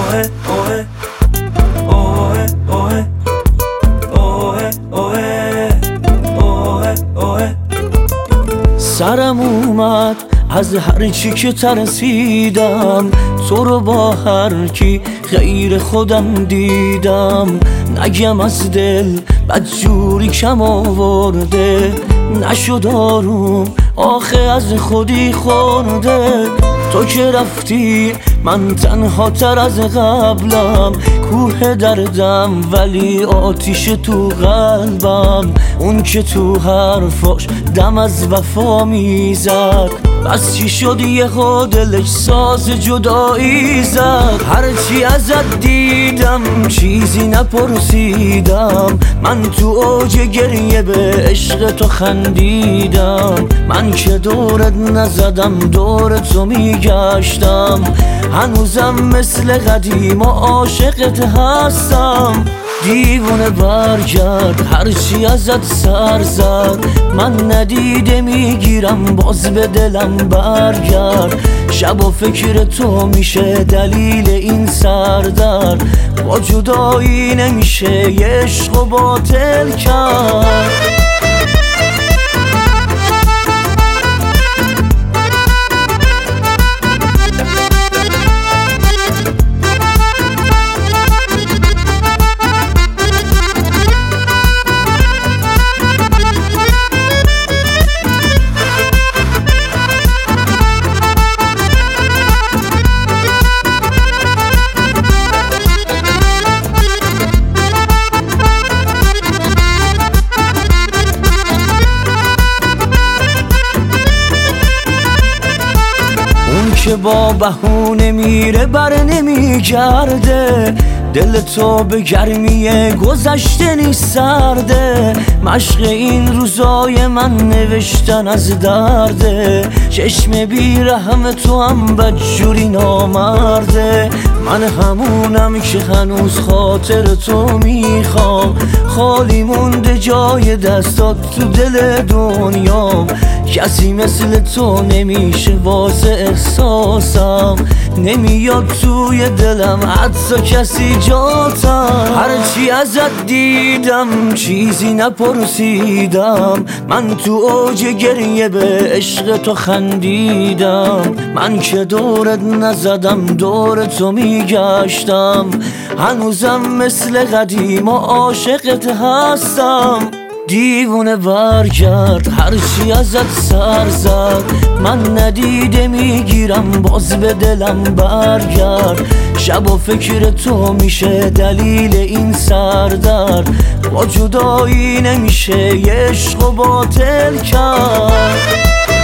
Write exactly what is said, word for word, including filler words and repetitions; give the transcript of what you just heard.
سرم اومد از هر چی که ترسیدم، تو رو با هر کی غیر خودم دیدم. نگم از دل بدجوری کم آورده، نشد آروم آخه از خودی خورده. تو که رفتی من تنها تر از قبلم، کوه دردم ولی آتیش تو قلبم. اون که تو حرفاش دم از وفا میزد، بس چی شد یه دلش ساز جدایی زد. هرچی ازت دیدم چیزی نپرسیدم، من تو اوج گریه به عشق تو خندیدم. من که دورت نزدم دور تو میگشتم، هنوزم مثل قدیم و عاشقت هستم. دیوونه برگرد هرچی ازت سر زد، من ندیده میگیرم باز به دلم برگرد. شب و فکر تو میشه دلیل این سردرد، با جدایی نمیشه یه عشق و باطل کرد. که با بهونه میره بر نمیگرده، دل تو به گرمی گذشته نیست سرده. مشق این روزای من نوشتن از درده، چشم بیرحم تو هم بدجوری نامرده. من همونم که هنوز خاطر تو میخوام، خالی مونده جای دستات تو دل دنیام. کسی مثل تو نمیشه واسه احساسم، نمیاد توی دلم حتی کسی جاتم. هرچی ازت دیدم چیزی نپرسیدم، من تو اوج گریه به عشق تو خندیدم. من که دورت نزدم دور تو میگشتم، هنوزم مثل قدیم و عاشقت هستم. دیوونه برگرد هرچی ازت سر زد، من ندیده میگیرم باز به دلم برگرد. شب و فکر تو میشه دلیل این سردرد، با جدایی نمیشه یه عشق و باطل کرد.